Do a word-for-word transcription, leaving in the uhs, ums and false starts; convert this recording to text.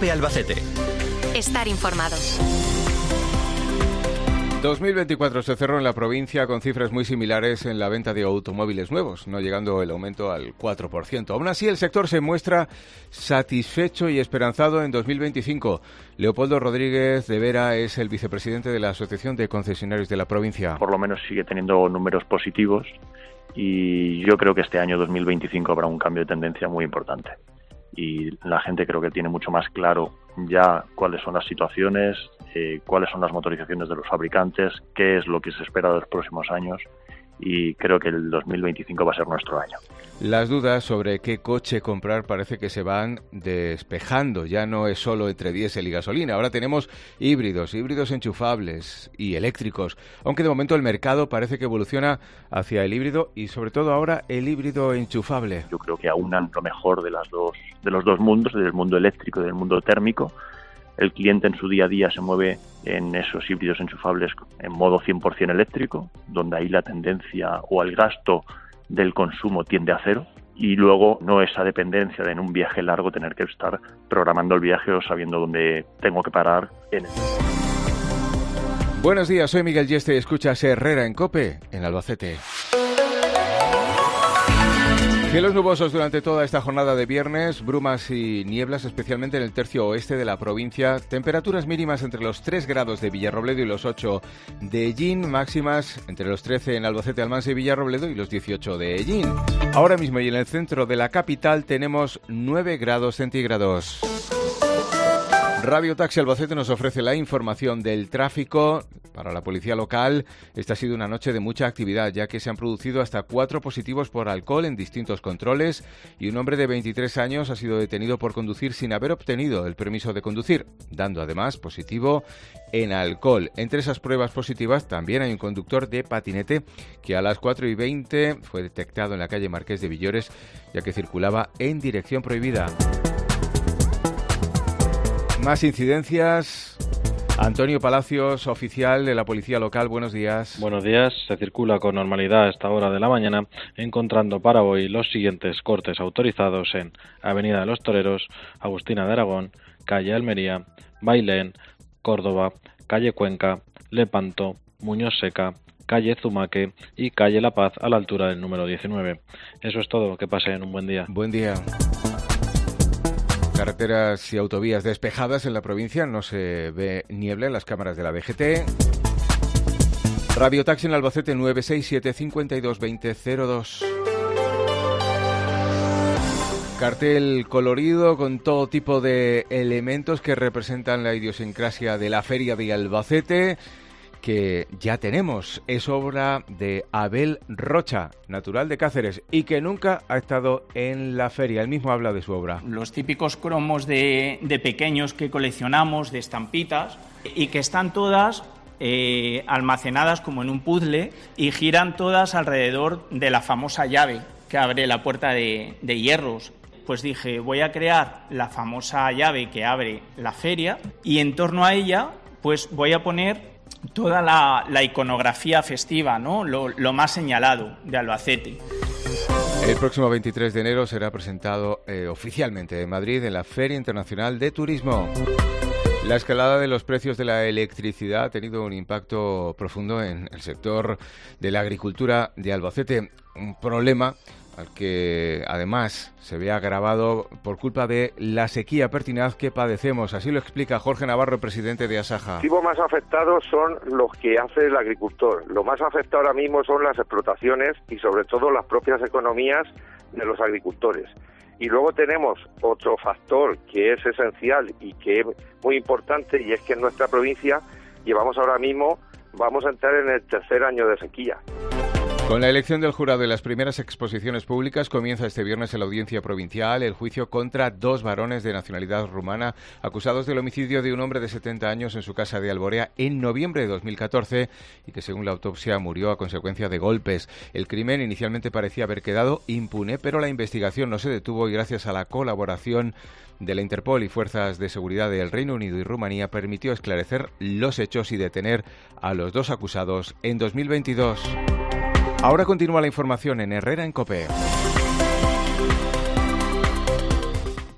COPE Albacete. Estar informado. dos mil veinticuatro se cerró en la provincia con cifras muy similares en la venta de automóviles nuevos, no llegando el aumento al cuatro por ciento. Aún así, el sector se muestra satisfecho y esperanzado en dos mil veinticinco. Leopoldo Rodríguez de Vera es el vicepresidente de la Asociación de Concesionarios de la provincia. Por lo menos sigue teniendo números positivos y yo creo que este año dos mil veinticinco habrá un cambio de tendencia muy importante. Y la gente creo que tiene mucho más claro ya cuáles son las situaciones, eh, cuáles son las motorizaciones de los fabricantes, qué es lo que se espera de los próximos años, y creo que el dos mil veinticinco va a ser nuestro año. Las dudas sobre qué coche comprar parece que se van despejando. Ya no es solo entre diésel y gasolina. Ahora tenemos híbridos, híbridos enchufables y eléctricos. Aunque de momento el mercado parece que evoluciona hacia el híbrido y sobre todo ahora el híbrido enchufable. Yo creo que aunan lo mejor de las dos, de los dos mundos, del mundo eléctrico y del mundo térmico. El cliente en su día a día se mueve en esos híbridos enchufables en modo cien por ciento eléctrico, donde ahí la tendencia o el gasto del consumo tiende a cero, y luego no esa dependencia de en un viaje largo tener que estar programando el viaje o sabiendo dónde tengo que parar en el... Buenos días, soy Miguel Yeste y escuchas Herrera en COPE en Albacete. Cielos nubosos durante toda esta jornada de viernes, brumas y nieblas, especialmente en el tercio oeste de la provincia. Temperaturas mínimas entre los tres grados de Villarrobledo y los ocho de Ellín, máximas entre los trece en Albacete, Almansa y Villarrobledo y los dieciocho de Ellín. Ahora mismo y en el centro de la capital tenemos nueve grados centígrados. Radio Taxi Albacete nos ofrece la información del tráfico. Para la policía local, esta ha sido una noche de mucha actividad, ya que se han producido hasta cuatro positivos por alcohol en distintos controles y un hombre de veintitrés años ha sido detenido por conducir sin haber obtenido el permiso de conducir, dando además positivo en alcohol. Entre esas pruebas positivas también hay un conductor de patinete que a las cuatro y veinte fue detectado en la calle Marqués de Villores, ya que circulaba en dirección prohibida. Más incidencias. Antonio Palacios, oficial de la Policía Local, buenos días. Buenos días. Se circula con normalidad a esta hora de la mañana, encontrando para hoy los siguientes cortes autorizados en Avenida de los Toreros, Agustina de Aragón, Calle Almería, Bailén, Córdoba, Calle Cuenca, Lepanto, Muñoz Seca, Calle Zumaque y Calle La Paz a la altura del número diecinueve. Eso es todo. Que pasen un buen día. Buen día. Carreteras y autovías despejadas en la provincia, no se ve niebla en las cámaras de la V G T. Radio Taxi en Albacete nueve seis siete cinco dos dos cero dos. Cartel colorido con todo tipo de elementos que representan la idiosincrasia de la Feria de Albacete, que ya tenemos. Es obra de Abel Rocha, natural de Cáceres, y que nunca ha estado en la feria. Él mismo habla de su obra. Los típicos cromos de, de pequeños que coleccionamos, de estampitas, y que están todas eh, almacenadas como en un puzzle y giran todas alrededor de la famosa llave que abre la puerta de, de hierros. Pues dije, voy a crear la famosa llave que abre la feria y en torno a ella pues voy a poner toda la, la iconografía festiva, ¿no? Lo, lo más señalado de Albacete. El próximo veintitrés de enero será presentado eh, oficialmente en Madrid en la Feria Internacional de Turismo. La escalada de los precios de la electricidad ha tenido un impacto profundo en el sector de la agricultura de Albacete, un problema al que además se ve agravado por culpa de la sequía pertinaz que padecemos. Así lo explica Jorge Navarro, presidente de Asaja. Los activos más afectados son los que hace el agricultor. Lo más afectado ahora mismo son las explotaciones y sobre todo las propias economías de los agricultores. Y luego tenemos otro factor que es esencial y que es muy importante, y es que en nuestra provincia llevamos ahora mismo, vamos a entrar en el tercer año de sequía. Con la elección del jurado y las primeras exposiciones públicas, comienza este viernes en la Audiencia Provincial el juicio contra dos varones de nacionalidad rumana acusados del homicidio de un hombre de setenta años en su casa de Alborea en noviembre de dos mil catorce y que, según la autopsia, murió a consecuencia de golpes. El crimen inicialmente parecía haber quedado impune, pero la investigación no se detuvo y, gracias a la colaboración de la Interpol y fuerzas de seguridad del Reino Unido y Rumanía, permitió esclarecer los hechos y detener a los dos acusados en dos mil veintidós. Ahora continúa la información en Herrera en COPE.